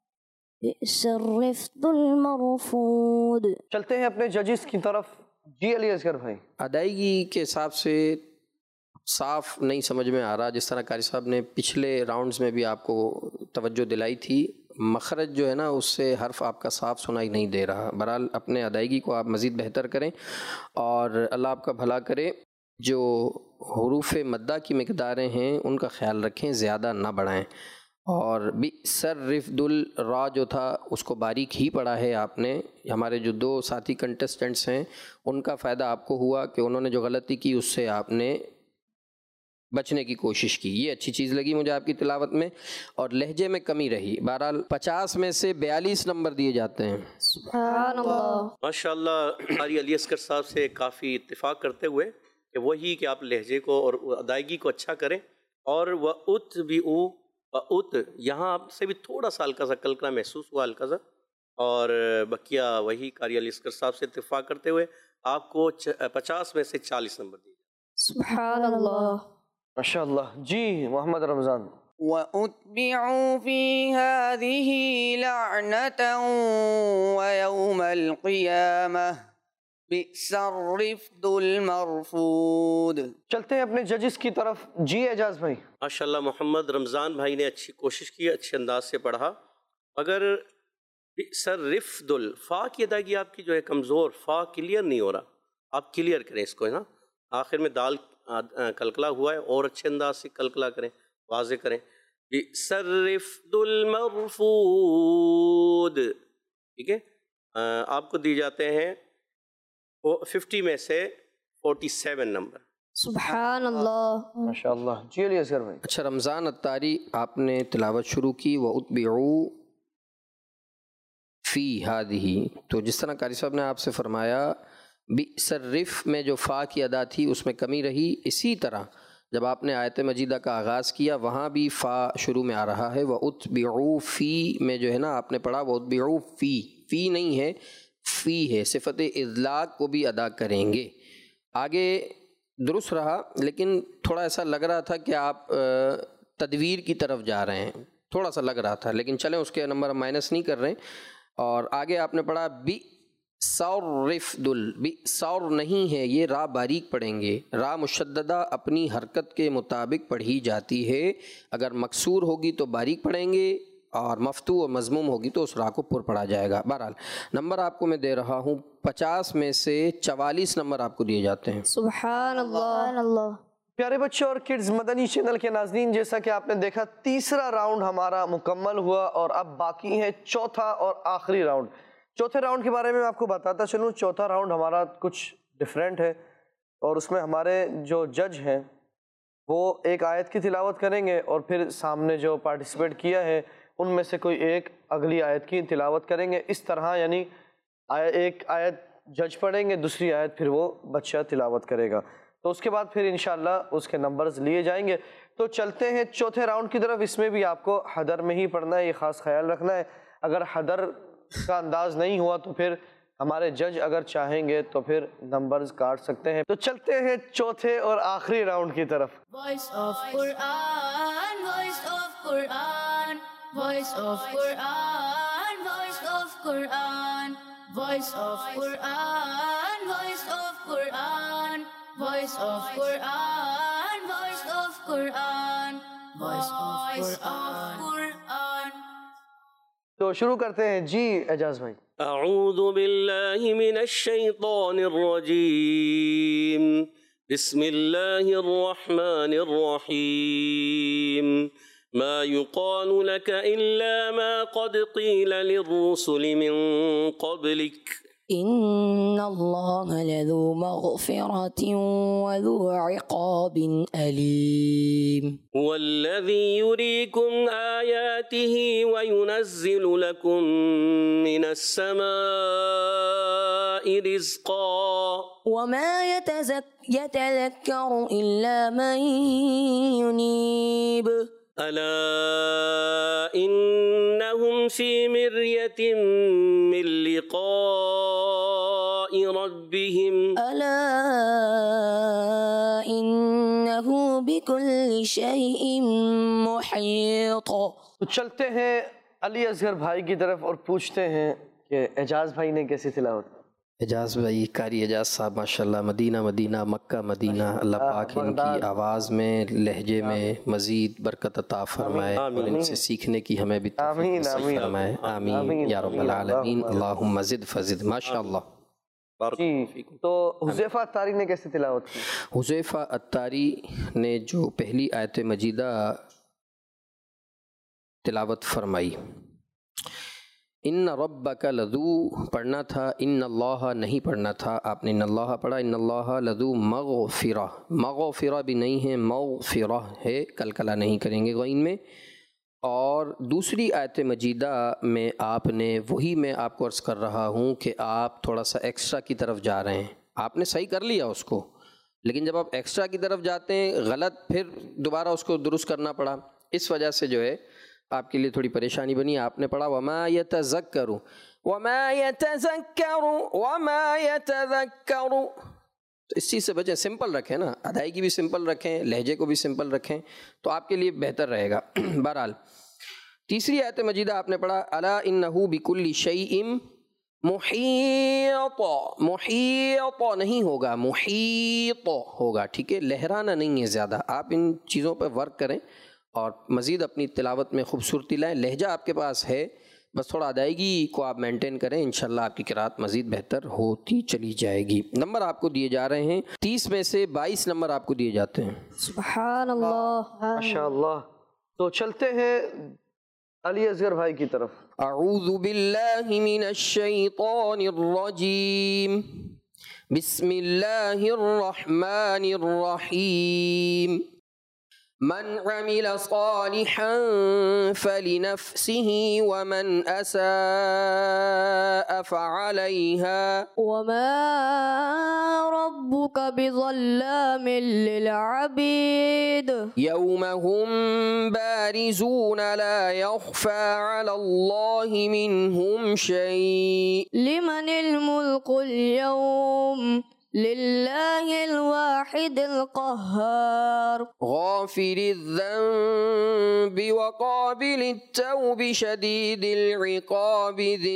S1: بِئْسَ الرِّفْدُ الْمَرْفُودُ.
S2: چلتے ہیں اپنے ججز کی طرف. جی علی اصغر بھائی.
S4: ادائیگی کے حساب سے صاف نہیں سمجھ میں آ رہا. جس طرح قاری صاحب نے پچھلے راؤنڈز میں بھی آپ کو توجہ دلائی تھی، مخرج جو ہے نا اس سے حرف آپ کا صاف سنائی نہیں دے رہا. بہرحال اپنے ادائیگی کو آپ مزید بہتر کریں اور اللہ آپ کا بھلا کرے. جو حروف مدہ کی مقداریں ہیں ان کا خیال رکھیں، زیادہ نہ بڑھائیں. اور بِئْسَ الرِّفْدُ الرا جو تھا اس کو باریک ہی پڑھا ہے آپ نے. ہمارے جو 2 ساتھی کنٹسٹنٹس ہیں ان کا فائدہ آپ کو ہوا کہ انہوں نے جو غلطی کی اس سے آپ نے بچنے کی کوشش کی. یہ اچھی چیز لگی مجھے آپ کی تلاوت میں. اور لہجے میں کمی رہی. بہرحال 50 میں سے 42 نمبر دیے جاتے ہیں.
S3: سبحان اللہ.
S5: ماشاءاللہ قاری علی اصغر صاحب سے کافی اتفاق کرتے ہوئے کہ وہی کہ آپ لہجے کو اور ادائیگی کو اچھا کریں. اور وَأُتْبِعُوا، یہاں آپ سے بھی تھوڑا سا ہلکا سا کلکلا محسوس ہوا، ہلکا سا. اور بقیہ وہی قاری علی اصغر صاحب سے اتفاق کرتے ہوئے آپ کو 50 میں سے 40 نمبر دیے.
S3: سبحان اللہ.
S2: ماشاءاللہ. جی محمد رمضان.
S7: وَأُتْبِعُوا فِي هَذِهِ لَعْنَةً وَيَوْمَ الْقِيَامَةِ بِئْسَ الرِّفْدُ الْمَرْفُودُ.
S2: چلتے ہیں اپنے ججز کی طرف. جی اعجاز بھائی.
S5: ماشاءاللہ محمد رمضان بھائی نے اچھی کوشش کی، اچھے انداز سے پڑھا. مگر سر رفد الفا کی ادائیگی آپ کی جو ہے کمزور، فا کلیئر نہیں ہو رہا. آپ کلیئر کریں اس کو نا. آخر میں دال کلکلا ہوا ہے اور اچھے انداز سے کلکلا کریں، واضح کریں. سر رفد المرفود، ٹھیک ہے. آپ کو دی جاتے ہیں 50 میں سے 47 نمبر.
S3: سبحان اللہ.
S2: ماشاءاللہ. جی علی اصغر بھائی.
S4: اچھا رمضان اتاری، آپ نے تلاوت شروع کی وَأُتْبِعُوا فِي هَذِهِ. تو جس طرح قاری صاحب نے آپ سے فرمایا بِئْسَ الرِّفْ میں جو فا کی ادا تھی اس میں کمی رہی. اسی طرح جب آپ نے آیت مجیدہ کا آغاز کیا وہاں بھی فا شروع میں آ رہا ہے. وَأُتْبِعُوا فِي میں جو ہے نا آپ نے پڑھا وَأُتْبِعُوا فِي، فی نہیں ہے فی ہے. صفت اذلاق کو بھی ادا کریں گے. آگے درست رہا لیکن تھوڑا ایسا لگ رہا تھا کہ آپ تدویر کی طرف جا رہے ہیں، تھوڑا سا لگ رہا تھا، لیکن چلیں اس کے نمبر مائنس نہیں کر رہے ہیں. اور آگے آپ نے پڑھا سور رفدل، سور نہیں ہے، یہ را باریک پڑھیں گے. را مشددہ اپنی حرکت کے مطابق پڑھی جاتی ہے. اگر مکسور ہوگی تو باریک پڑھیں گے اور مفتوح و مضموم ہوگی تو اس را کو پر پڑھا جائے گا. بہرحال نمبر آپ کو میں دے رہا ہوں 50 میں سے 44 نمبر آپ کو دیے جاتے ہیں.
S3: سبحان اللہ.
S2: پیارے بچوں اور کڈز مدنی چینل کے ناظرین، جیسا کہ آپ نے دیکھا تیسرا راؤنڈ ہمارا مکمل ہوا اور اب باقی ہے چوتھا اور آخری راؤنڈ. چوتھے راؤنڈ کے بارے میں آپ کو بتاتا چلوں. چوتھا راؤنڈ ہمارا کچھ ڈیفرنٹ ہے اور اس میں ہمارے جو جج ہیں وہ ایک آیت کی تلاوت کریں گے اور پھر سامنے جو پارٹیسپیٹ کیا ہے ان میں سے کوئی ایک اگلی آیت کی تلاوت کریں گے، اس طرح یعنی ایک آیت جج پڑھیں گے، دوسری آیت پھر وہ بچہ تلاوت کرے گا، تو اس کے بعد پھر انشاءاللہ اس کے نمبرز لیے جائیں گے۔ تو چلتے ہیں چوتھے راؤنڈ کی طرف، اس میں بھی آپ کو حدر میں ہی پڑھنا ہے، یہ خاص خیال رکھنا ہے، اگر حدر کا انداز نہیں ہوا تو پھر ہمارے جج اگر چاہیں گے تو پھر نمبرز کاٹ سکتے ہیں۔ تو چلتے ہیں چوتھے اور آخری راؤنڈ کی طرف۔
S3: Voice of Quran, voice of Quran, voice of Quran, voice of Quran, voice of Quran, voice of Quran, voice of Quran, voice of Quran, voice of Quran.
S2: تو شروع کرتے ہیں جی اعجاز بھائی۔
S5: اعوذ باللہ من الشیطان الرجیم، بسم اللہ الرحمن الرحیم، ما يقال لك إلا ما قد قيل للرسل من قبلك
S6: إن الله لذو مغفرة وذو عقاب أليم
S5: هو الذي يريكم آياته وينزل لكم من السماء رزقا
S6: وما يتذكر إلا من ينيب
S5: ألا إنهم في مرية من لقاء ربهم
S6: ألا إنه بكل شيء محيط۔
S2: تو چلتے ہیں علی اصغر بھائی کی طرف اور پوچھتے ہیں کہ اعجاز بھائی نے کیسی تلاوت کی؟
S4: اعجاز بھائی، قاری اعجاز صاحب ماشاءاللہ مدینہ مدینہ مکہ مدینہ، اللہ پاک ان کی آواز میں لہجے میں مزید برکت عطا فرمائے اور ان سے سیکھنے کی ہمیں بھی توفیق نصیب فرمائے، آمین یا رب العالمین، اللہم زد فزد ماشاءاللہ۔
S2: جی تو حذیفہ اتاری نے کیسی تلاوت کی؟
S4: حذیفہ اتاری نے جو پہلی آیت مجیدہ تلاوت فرمائی، ان ربک لذو پڑھنا تھا، ان اللہ نہیں پڑھنا تھا، آپ نے ان اللہ پڑھا، ان اللہ لذو مغفرہ، مغفرہ بھی نہیں ہے، مغفرہ ہے، کلکلہ نہیں کریں گے غین میں۔ اور دوسری آیت مجیدہ میں آپ نے وہی میں آپ کو عرض کر رہا ہوں کہ آپ تھوڑا سا ایکسٹرا کی طرف جا رہے ہیں، آپ نے صحیح کر لیا اس کو، لیکن جب آپ ایکسٹرا کی طرف جاتے ہیں غلط، پھر دوبارہ اس کو درست کرنا پڑا، اس وجہ سے جو ہے آپ کے لیے تھوڑی پریشانی بنی۔ آپ نے پڑھا وما یتذکر وما یتذکر وما یتذکر، تو اس چیز سے بچیں، سمپل رکھیں نا، ادائیگی بھی سمپل رکھیں، لہجے کو بھی سمپل رکھیں، تو آپ کے لیے بہتر رہے گا۔ بہرحال تیسری آیت مجیدہ آپ نے پڑھا الا انہ بکل شیء محیط، محیط نہیں ہوگا، محیط ہوگا، ٹھیک ہے، لہرانا نہیں ہے زیادہ، آپ ان چیزوں پہ ورک کریں اور مزید اپنی تلاوت میں خوبصورتی لائیں۔ لہجہ آپ کے پاس ہے، بس تھوڑا ادائیگی کو آپ مینٹین کریں، انشاءاللہ آپ کی قرات مزید بہتر ہوتی چلی جائے گی۔ نمبر آپ کو دیے جا رہے ہیں 30 میں سے 22 نمبر آپ کو دیے جاتے ہیں۔
S1: سبحان اللہ،
S2: ماشاءاللہ۔ تو چلتے ہیں علی اصغر بھائی کی طرف۔
S4: اعوذ باللہ من الشیطان الرجیم، بسم اللہ الرحمن الرحیم، من عمل صالحا فلنفسه ومن أساء فعليها
S1: وما ربك بظلام للعبيد
S4: يوم هم بارزون لا يخفى على الله منهم شيء
S1: لمن الملك اليوم لله الواحد القهار
S4: غافر الذنب وقابل التوب شديد العقاب ذي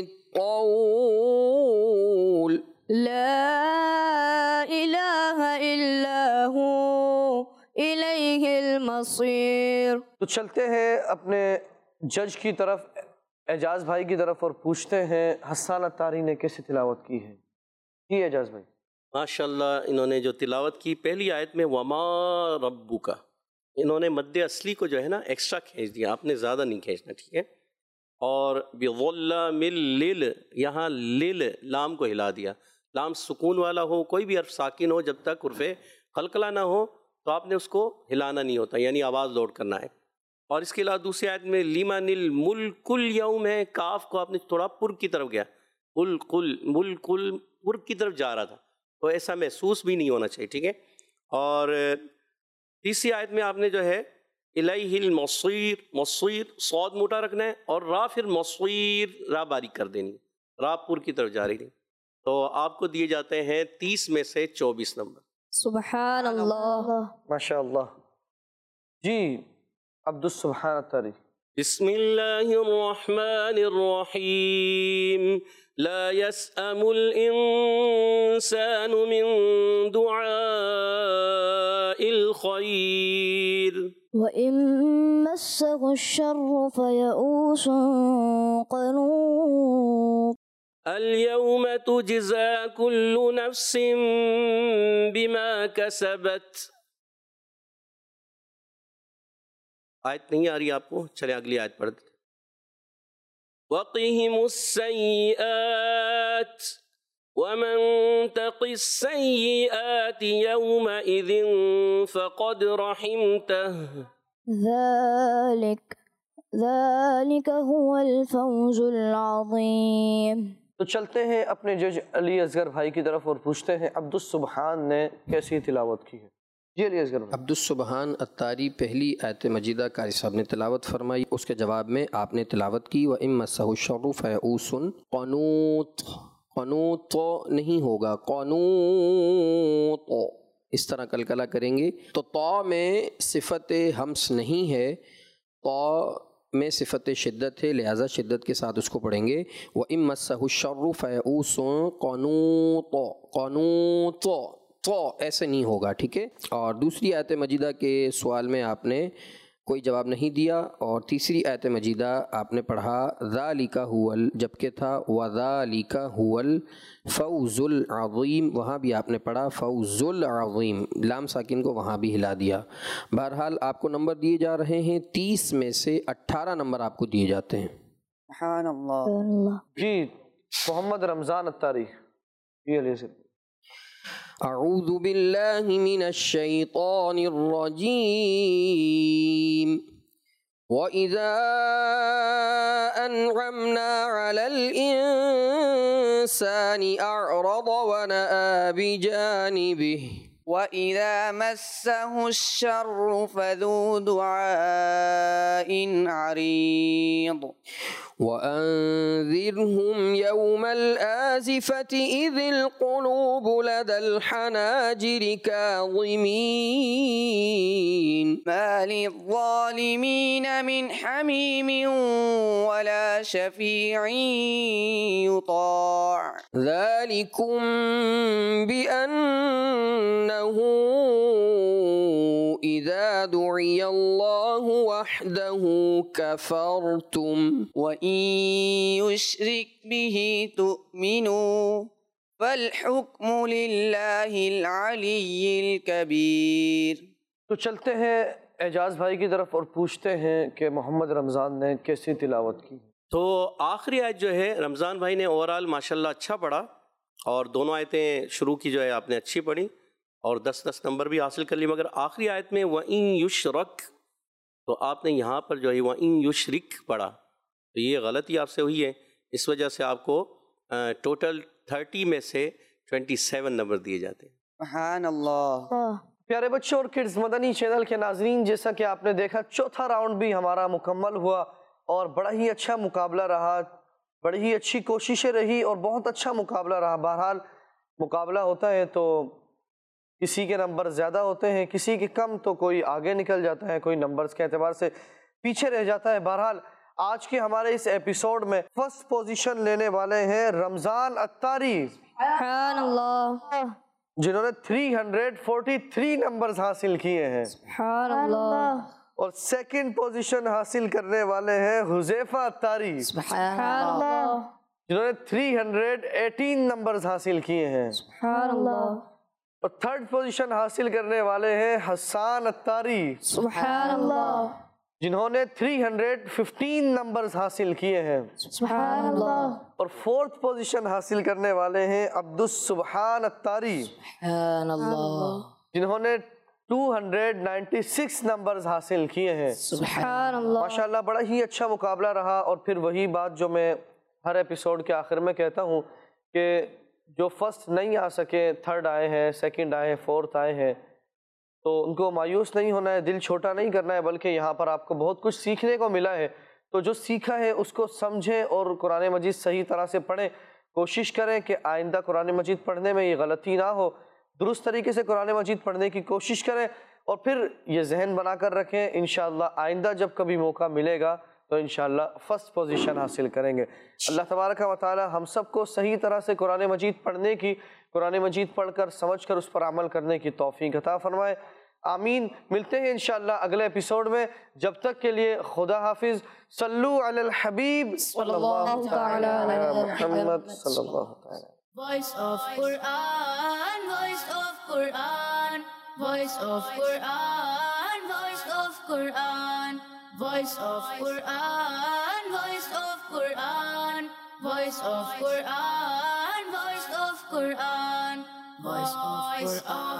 S4: الطول
S1: لا إله إلا هو إليه المصير۔
S2: تو چلتے ہیں اپنے جج کی طرف، اعجاز بھائی کی طرف، اور پوچھتے ہیں حسان اتاری نے کیسی تلاوت کی ہے؟ جی اعجاز بھائی۔
S5: ماشاءاللہ انہوں نے جو تلاوت کی پہلی آیت میں وما ربک، انہوں نے مد اصلی کو جو ہے نا ایکسٹرا کھینچ دیا، آپ نے زیادہ نہیں کھینچنا، ٹھیک ہے۔ اور بظلام لل، یہاں لل لام کو ہلا دیا، لام سکون والا ہو، کوئی بھی حرف ساکن ہو، جب تک حرف قلقلہ نہ ہو تو آپ نے اس کو ہلانا نہیں ہوتا، یعنی آواز لوڈ کرنا ہے۔ اور اس کے علاوہ دوسری آیت میں لمن الملک الیوم ہے، کاف کو آپ نے تھوڑا پر کی طرف گیا، ملک پر کی طرف جا رہا تھا، تو ایسا محسوس بھی نہیں ہونا چاہیے، ٹھیک ہے۔ اور تیسری آیت میں آپ نے جو ہے الیہ المصیر، مصیر صاد موٹا رکھنا ہے، اور را پھر مصیر را باریک کر دینی، را پر کی طرف جا رہی تھی، تو آپ کو دیے جاتے ہیں 30 میں سے 24 نمبر۔
S1: سبحان اللہ۔
S2: ماشاء اللہ۔ جی عبد السبحان الطاری۔
S5: بسم اللہ الرحمن الرحیم، لا يسأم الانسان من دعاء الخیر
S1: وَإِن مَّسَّهُ الشَّرُّ فَيَئُوسٌ قَنُوطٌ
S5: اليوم تجزى كل نفس بما كسبت۔ آیت نہیں آ رہی آپ کو، چلیں اگلی آیت پڑھ دیتے۔ وَقِهِمُ السَّيِّئَاتِ وَمَن تَقِ السَّيِّئَاتِ يَوْمَئِذٍ فَقَدْ رَحِمْتَهُ
S1: ذَلِكَ هُوَ الْفَوْزُ الْعَظِيمُ۔
S2: تو چلتے ہیں اپنے جج علی اصغر بھائی کی طرف اور پوچھتے ہیں عبد السبحان نے کیسی تلاوت کی ہے؟ جی علی اصغر بھائی۔
S4: عبد السبحان الطاری پہلی آیت مجیدہ قاری صاحب نے تلاوت فرمائی، اس کے جواب میں آپ نے تلاوت کی وَإِن مَّسَّهُ الشَّرُّ فَيَئُوسٌ قَنُوطٌ۔ قنوط نہیں ہوگا، قنوط، اس طرح قلقلہ کریں گے۔ تو طا میں صفت ہمس نہیں ہے، طا میں صفت شدت ہے، لہذا شدت کے ساتھ اس کو پڑھیں گے وَإِن مَّسَّهُ الشَّرُّ فَيَئُوسٌ قَنُوطٌ، قنوط، تو ایسے نہیں ہوگا، ٹھیک ہے۔ اور دوسری آیت مجیدہ کے سوال میں آپ نے کوئی جواب نہیں دیا، اور تیسری آیت مجیدہ آپ نے پڑھا ذَلِكَ هُوَ جبکہ تھا وَذَلِكَ هُوَ الْفَوْزُ الْعَظِيمُ، وہاں بھی آپ نے پڑھا فوز العظیم، لام ساکن کو وہاں بھی ہلا دیا۔ بہرحال آپ کو نمبر دیے جا رہے ہیں، 30 میں سے 18 نمبر آپ کو دیے جاتے ہیں۔
S7: سبحان اللہ۔
S2: جی محمد رمضان الطاری۔ جی علی اصغر۔
S4: اعوذ باللہ من الشیطان الرجیم وَإِذَا أَنْعَمْنَا عَلَى الْإِنسَانِ أَعْرَضَ وَنَأَىٰ بِجَانِبِهِ
S7: وَإِذَا مَسَّهُ الشَّرُّ فَذُو دُعَاءٍ عَرِيضٍ
S4: وَأَنذِرْهُمْ يَوْمَ الْآزِفَةِ إِذِ الْقُلُوبُ لَدَى الْحَنَاجِرِ كَاظِمِينَ
S7: مَا لِلظَّالِمِينَ مِنْ حَمِيمٍ وَلَا شَفِيعٍ يُطَاعُ
S4: ذَلِكُمْ بِأَنَّهُ إِذَا دُعِيَ اللَّهُ وَحْدَهُ كَفَرْتُمْ
S7: وَإِن يُشْرِكْ بِهِ تُؤْمِنُوا فَالْحُكْمُ لِلَّهِ الْعَلِيِّ الْكَبِيرِ۔
S2: تو چلتے ہیں اعجاز بھائی کی طرف اور پوچھتے ہیں کہ محمد رمضان نے کیسی تلاوت کی؟
S5: تو آخری آیت جو ہے رمضان بھائی نے اوورال ماشاءاللہ اچھا پڑھا، اور دونوں آیتیں شروع کی جو ہے آپ نے اچھی پڑھی اور 10 نمبر بھی حاصل کر لی، مگر آخری آیت میں وَإِن يُشْرَكْ، تو آپ نے یہاں پر جو ہے وَإِن يُشْرِكْ پڑھا، تو یہ غلطی آپ سے ہوئی ہے، اس وجہ سے آپ کو ٹوٹل 30 میں سے 27 نمبر دیے جاتے ہیں۔
S7: سبحان اللہ۔
S2: پیارے بچوں اور کڈز مدنی چینل کے ناظرین، جیسا کہ آپ نے دیکھا چوتھا راؤنڈ بھی ہمارا مکمل ہوا اور بڑا ہی اچھا مقابلہ رہا، بڑی ہی اچھی کوششیں رہی اور بہت اچھا مقابلہ رہا۔ بہرحال مقابلہ ہوتا ہے تو کسی کے نمبر زیادہ ہوتے ہیں، کسی کے کم، تو کوئی آگے نکل جاتا ہے، کوئی نمبرز کے اعتبار سے پیچھے رہ جاتا ہے۔ بہرحال آج کے ہمارے اس ایپیسوڈ میں فرسٹ پوزیشن لینے والے ہیں رمضان الطاری،
S1: سبحان اللہ،
S2: جنہوں نے 343 نمبرز حاصل کیے ہیں،
S1: سبحان اللہ،
S2: اور سیکنڈ پوزیشن حاصل کرنے والے ہیں حذیفہ الطاری،
S1: سبحان اللہ،
S2: جنہوں نے 318 نمبرز حاصل کیے ہیں،
S1: سبحان اللہ،
S2: اور تھرڈ پوزیشن حاصل کرنے والے ہیں حسان الطاری،
S1: سبحان اللہ،
S2: جنہوں نے 315 نمبرز حاصل کیے ہیں،
S1: سبحان اللہ،
S2: اور فورتھ پوزیشن حاصل کرنے والے ہیں عبد السبحان الطاری،
S6: سبحان اللہ،
S2: جنہوں نے 296 نمبرز حاصل کیے ہیں.
S1: سبحان اللہ.
S2: ماشاءاللہ بڑا ہی اچھا مقابلہ رہا. اور پھر وہی بات جو میں ہر ایپیسوڈ کے آخر میں کہتا ہوں کہ جو فرسٹ نہیں آ سکے، تھرڈ آئے ہیں، سیکنڈ آئے ہیں، فورتھ آئے ہیں، تو ان کو مایوس نہیں ہونا ہے، دل چھوٹا نہیں کرنا ہے، بلکہ یہاں پر آپ کو بہت کچھ سیکھنے کو ملا ہے. تو جو سیکھا ہے اس کو سمجھیں اور قرآن مجید صحیح طرح سے پڑھیں. کوشش کریں کہ آئندہ قرآن مجید پڑھنے میں یہ غلطی نہ ہو، درست طریقے سے قرآن مجید پڑھنے کی کوشش کریں. اور پھر یہ ذہن بنا کر رکھیں انشاءاللہ آئندہ جب کبھی موقع ملے گا تو انشاءاللہ فرسٹ پوزیشن حاصل کریں گے. اللہ تبارک و تعالی ہم سب کو صحیح طرح سے قرآن مجید پڑھنے کی، قرآن مجید پڑھ کر سمجھ کر اس پر عمل کرنے کی توفیق عطا فرمائے. آمین. ملتے ہیں انشاءاللہ اگلے ایپیسوڈ میں. جب تک کے لیے خدا حافظ. صلو علی الحبیب صلی اللہ تعالی علی محمد صلی اللہ تعالی.
S3: Voice of Quran, voice of Quran, voice of Quran, voice of Quran, voice of Quran, voice of Quran, voice of Quran, voice of Quran, voice of Quran.